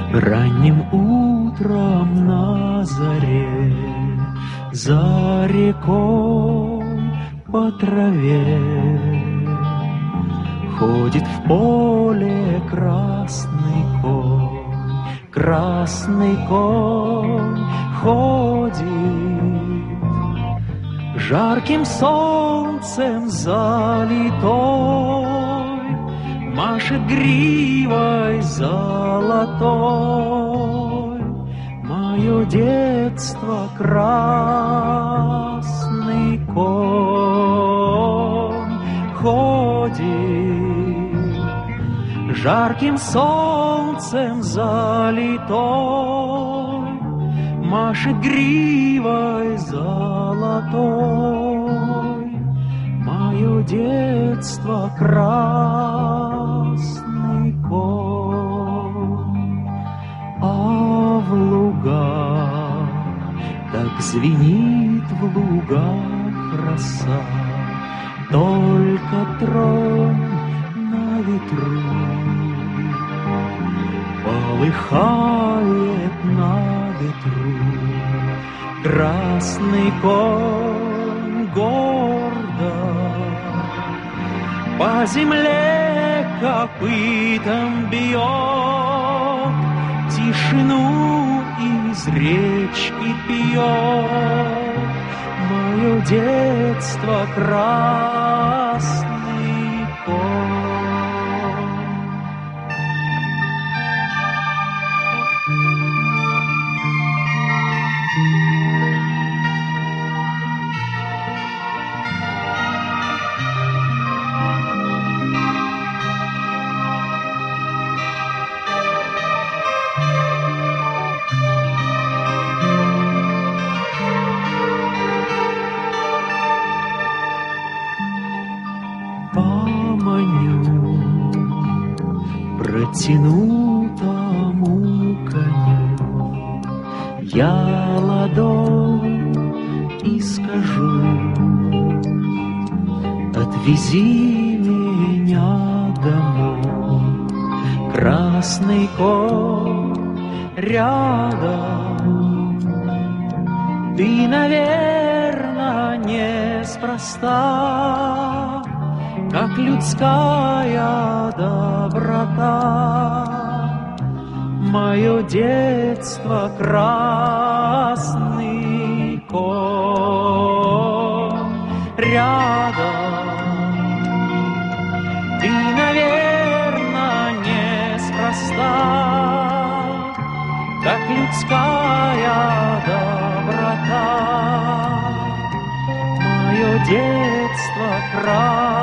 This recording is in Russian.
Ранним утром на заре, за рекой по траве, ходит в поле красный конь ходит, жарким солнцем залитой, машет гривой золотой. Мое детство красный конь ходит, жарким солнцем залитой, машет гривой золотой. Мое детство красный конь, а в лугах так звенит в лугах роса, только тронь на ветру полыхает на ветру. Красный конь гордо по земле копытом бьет, тишину из речки пьет. Мое детство красный конь. Протянутому коню я ладонь и скажу: отвези меня домой. Красный конь рядом, ты, наверно, неспроста, как людская доброта. Мое детство красный конь рядом, ты, наверно, неспроста, как людская доброта. Мое детство красный